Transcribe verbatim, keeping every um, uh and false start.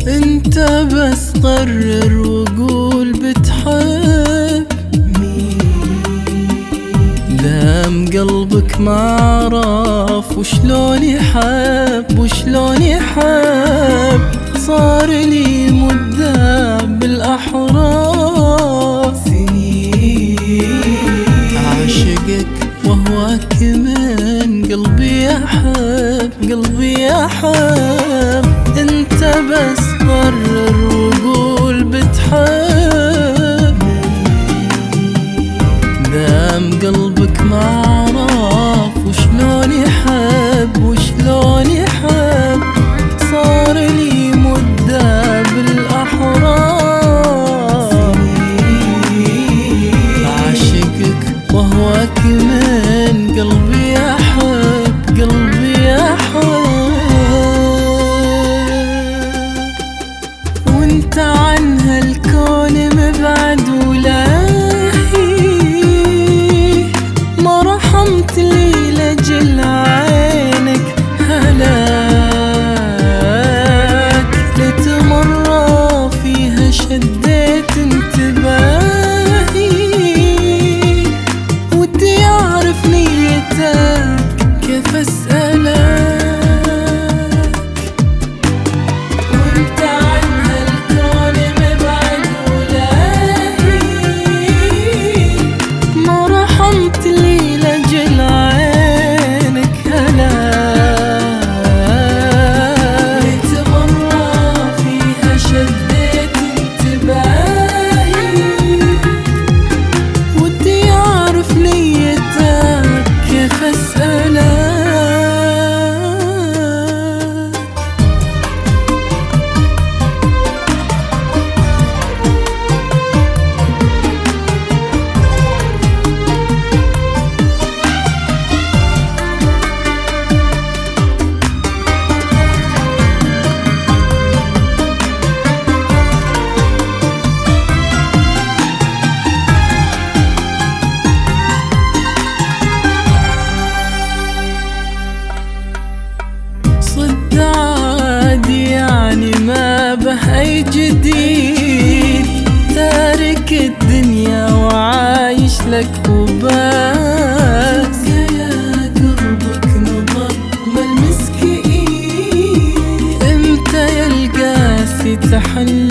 انت بس قرر وقول بتحب مين. دام قلبك ما عرف وشلون يحب وشلون يحب، صار لي مدة بالأحرار سنين عاشقك وهواك من قلبي يحب قلبي يحب. انت بس قرر وقول بتحب، دام قلبك ما عرف وشلون يحب وشلون يحب، صار لي مدة بالأحرار عاشقك وهواك من قلبي يحب قلبي يحب. وانت عن هالكون مبعد ولاهي، ما رحمت لي لجل عينك هلاك، لتمرة فيها شديت انتباهي، ودي اعرف نيتك كيف اسألك. أي جديد تارك الدنيا وعايش لك وبس، يا قربك نظر ملمسك إيد، امتى يا القاسي تحل